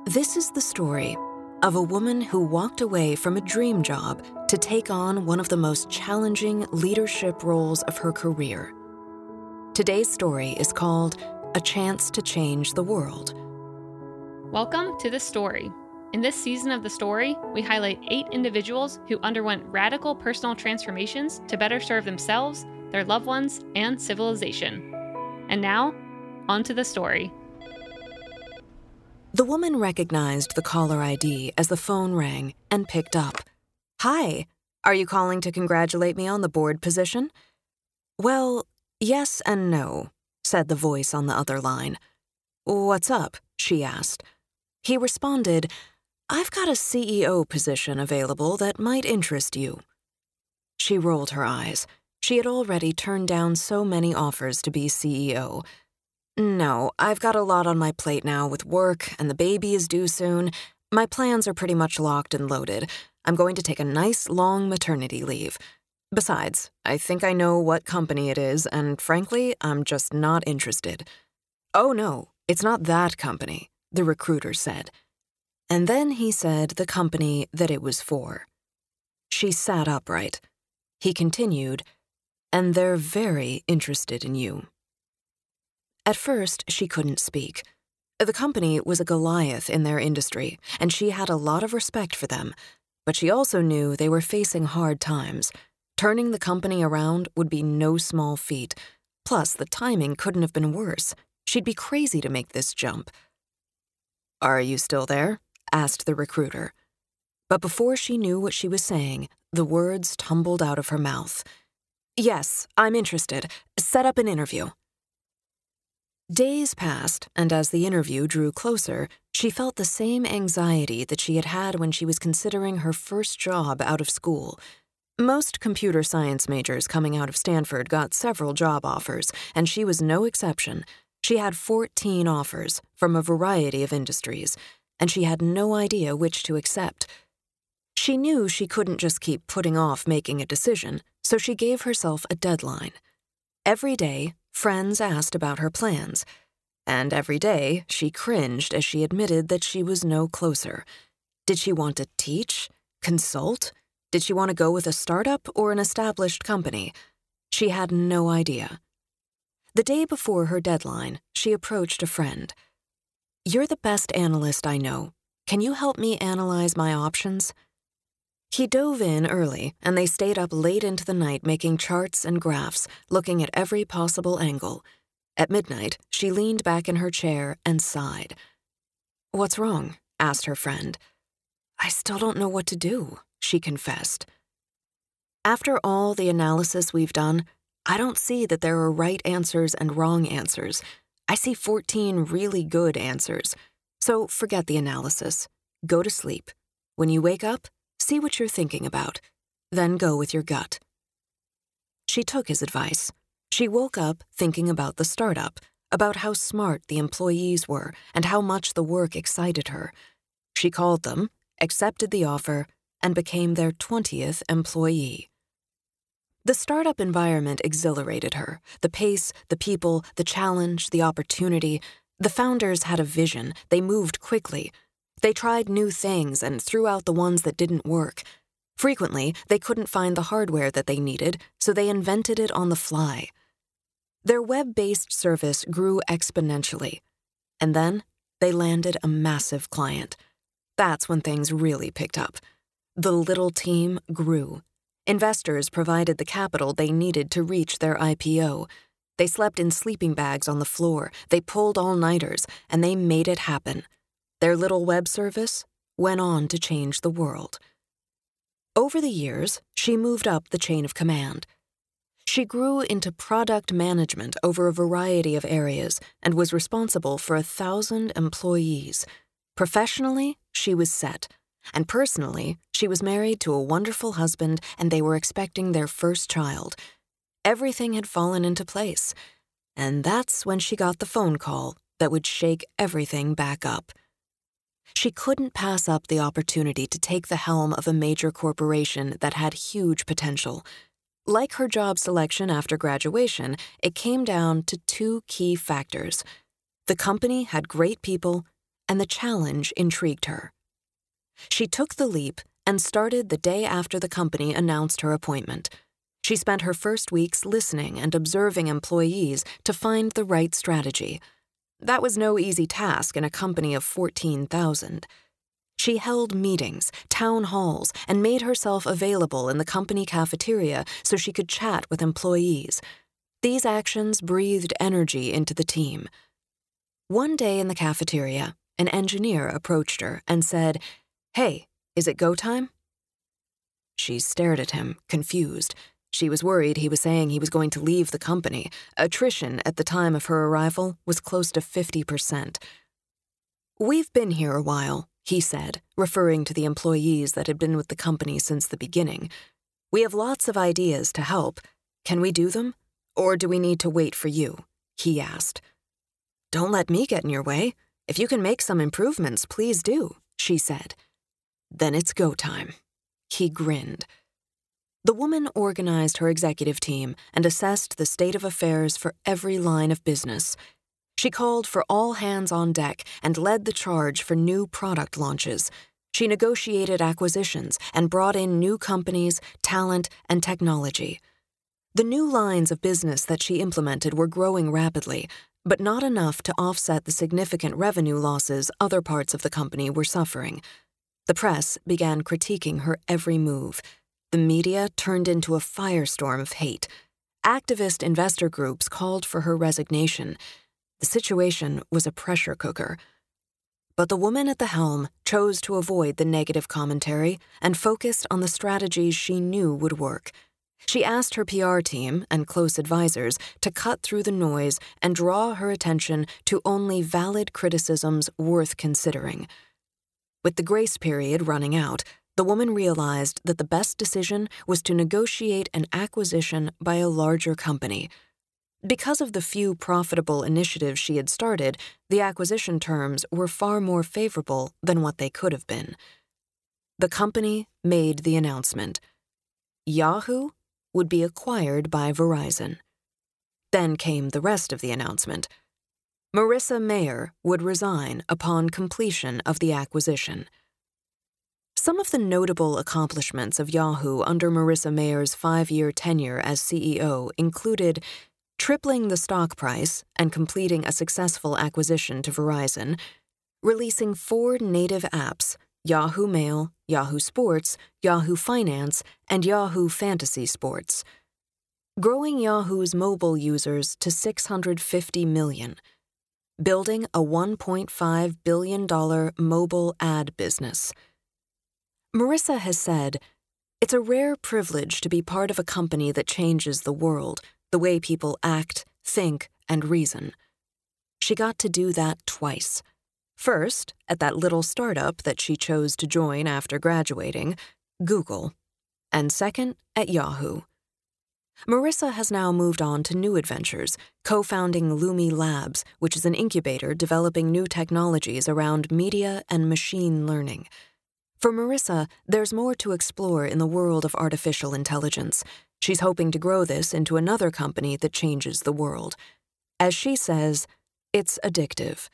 This is the story of a woman who walked away from a dream job to take on one of the most challenging leadership roles of her career. Today's story is called A Chance to Change the World. Welcome to The Story. In this season of The Story, we highlight 8 individuals who underwent radical personal transformations to better serve themselves, their loved ones, and civilization. And now, on to the story. The woman recognized the caller ID as the phone rang and picked up. "Hi, are you calling to congratulate me on the board position?" "Well, yes and no," said the voice on the other line. "What's up?" she asked. He responded, "I've got a CEO position available that might interest you." She rolled her eyes. She had already turned down so many offers to be CEO. "No, I've got a lot on my plate now with work, and the baby is due soon. My plans are pretty much locked and loaded. I'm going to take a nice long maternity leave. Besides, I think I know what company it is, and frankly, I'm just not interested." "Oh no, it's not that company," the recruiter said. And then he said the company that it was for. She sat upright. He continued, "And they're very interested in you." At first, she couldn't speak. The company was a Goliath in their industry, and she had a lot of respect for them. But she also knew they were facing hard times. Turning the company around would be no small feat. Plus, the timing couldn't have been worse. She'd be crazy to make this jump. "Are you still there?" asked the recruiter. But before she knew what she was saying, the words tumbled out of her mouth. "Yes, I'm interested. Set up an interview." Days passed, and as the interview drew closer, she felt the same anxiety that she had had when she was considering her first job out of school. Most computer science majors coming out of Stanford got several job offers, and she was no exception. She had 14 offers from a variety of industries, and she had no idea which to accept. She knew she couldn't just keep putting off making a decision, so she gave herself a deadline. Every day, friends asked about her plans, and every day she cringed as she admitted that she was no closer. Did she want to teach? Consult? Did she want to go with a startup or an established company? She had no idea. The day before her deadline, she approached a friend. "You're the best analyst I know. Can you help me analyze my options?" He dove in early, and they stayed up late into the night making charts and graphs, looking at every possible angle. At midnight, she leaned back in her chair and sighed. "What's wrong?" asked her friend. "I still don't know what to do," she confessed. "After all the analysis we've done, I don't see that there are right answers and wrong answers. I see 14 really good answers. So forget the analysis. Go to sleep. When you wake up, see what you're thinking about. Then go with your gut." She took his advice. She woke up thinking about the startup, about how smart the employees were and how much the work excited her. She called them, accepted the offer, and became their 20th employee. The startup environment exhilarated her. The pace, the people, the challenge, the opportunity. The founders had a vision. They moved quickly. They tried new things and threw out the ones that didn't work. Frequently, they couldn't find the hardware that they needed, so they invented it on the fly. Their web-based service grew exponentially. And then, they landed a massive client. That's when things really picked up. The little team grew. Investors provided the capital they needed to reach their IPO. They slept in sleeping bags on the floor, they pulled all-nighters, and they made it happen. Their little web service went on to change the world. Over the years, she moved up the chain of command. She grew into product management over a variety of areas and was responsible for 1,000 employees. Professionally, she was set. And personally, she was married to a wonderful husband and they were expecting their first child. Everything had fallen into place. And that's when she got the phone call that would shake everything back up. She couldn't pass up the opportunity to take the helm of a major corporation that had huge potential. Like her job selection after graduation, it came down to 2 key factors. The company had great people, and the challenge intrigued her. She took the leap and started the day after the company announced her appointment. She spent her first weeks listening and observing employees to find the right strategy. That was no easy task in a company of 14,000. She held meetings, town halls, and made herself available in the company cafeteria so she could chat with employees. These actions breathed energy into the team. One day in the cafeteria, an engineer approached her and said, "Hey, is it go time?" She stared at him, confused. She was worried he was saying he was going to leave the company. Attrition at the time of her arrival was close to 50%. "We've been here a while," he said, referring to the employees that had been with the company since the beginning. "We have lots of ideas to help. Can we do them? Or do we need to wait for you?" he asked. "Don't let me get in your way. If you can make some improvements, please do," she said. "Then it's go time." He grinned. The woman organized her executive team and assessed the state of affairs for every line of business. She called for all hands on deck and led the charge for new product launches. She negotiated acquisitions and brought in new companies, talent, and technology. The new lines of business that she implemented were growing rapidly, but not enough to offset the significant revenue losses other parts of the company were suffering. The press began critiquing her every move. The media turned into a firestorm of hate. Activist investor groups called for her resignation. The situation was a pressure cooker. But the woman at the helm chose to avoid the negative commentary and focused on the strategies she knew would work. She asked her PR team and close advisors to cut through the noise and draw her attention to only valid criticisms worth considering. With the grace period running out, the woman realized that the best decision was to negotiate an acquisition by a larger company. Because of the few profitable initiatives she had started, the acquisition terms were far more favorable than what they could have been. The company made the announcement. Yahoo would be acquired by Verizon. Then came the rest of the announcement. Marissa Mayer would resign upon completion of the acquisition. Some of the notable accomplishments of Yahoo under Marissa Mayer's 5-year tenure as CEO included tripling the stock price and completing a successful acquisition to Verizon, releasing 4 native apps, Yahoo Mail, Yahoo Sports, Yahoo Finance, and Yahoo Fantasy Sports, growing Yahoo's mobile users to 650 million, building a $1.5 billion mobile ad business. Marissa has said, "It's a rare privilege to be part of a company that changes the world, the way people act, think, and reason." She got to do that twice. First, at that little startup that she chose to join after graduating, Google, and second, at Yahoo. Marissa has now moved on to new adventures, co-founding Lumi Labs, which is an incubator developing new technologies around media and machine learning. For Marissa, there's more to explore in the world of artificial intelligence. She's hoping to grow this into another company that changes the world. As she says, it's addictive.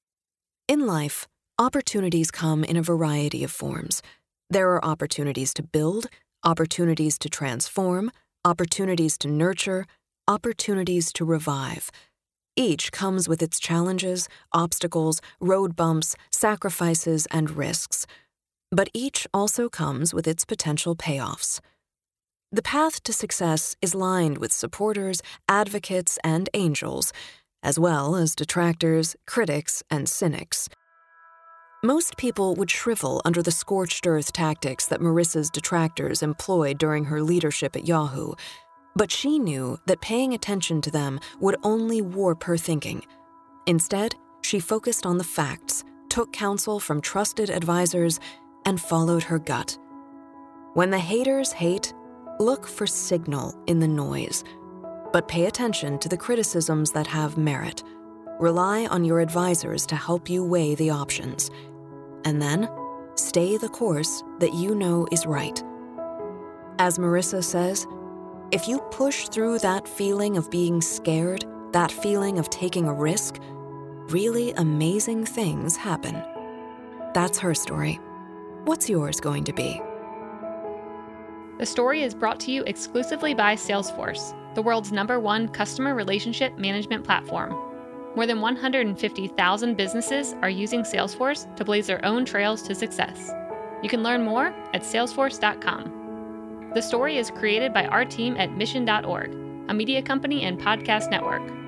In life, opportunities come in a variety of forms. There are opportunities to build, opportunities to transform, opportunities to nurture, opportunities to revive. Each comes with its challenges, obstacles, road bumps, sacrifices, and risks. But each also comes with its potential payoffs. The path to success is lined with supporters, advocates, and angels, as well as detractors, critics, and cynics. Most people would shrivel under the scorched earth tactics that Marissa's detractors employed during her leadership at Yahoo, but she knew that paying attention to them would only warp her thinking. Instead, she focused on the facts, took counsel from trusted advisors, and followed her gut. When the haters hate, look for signal in the noise, but pay attention to the criticisms that have merit. Rely on your advisors to help you weigh the options. And then, stay the course that you know is right. As Marissa says, if you push through that feeling of being scared, that feeling of taking a risk, really amazing things happen. That's her story. What's yours going to be? The Story is brought to you exclusively by Salesforce, the world's #1 customer relationship management platform. More than 150,000 businesses are using Salesforce to blaze their own trails to success. You can learn more at salesforce.com. The Story is created by our team at Mission.org, a media company and podcast network.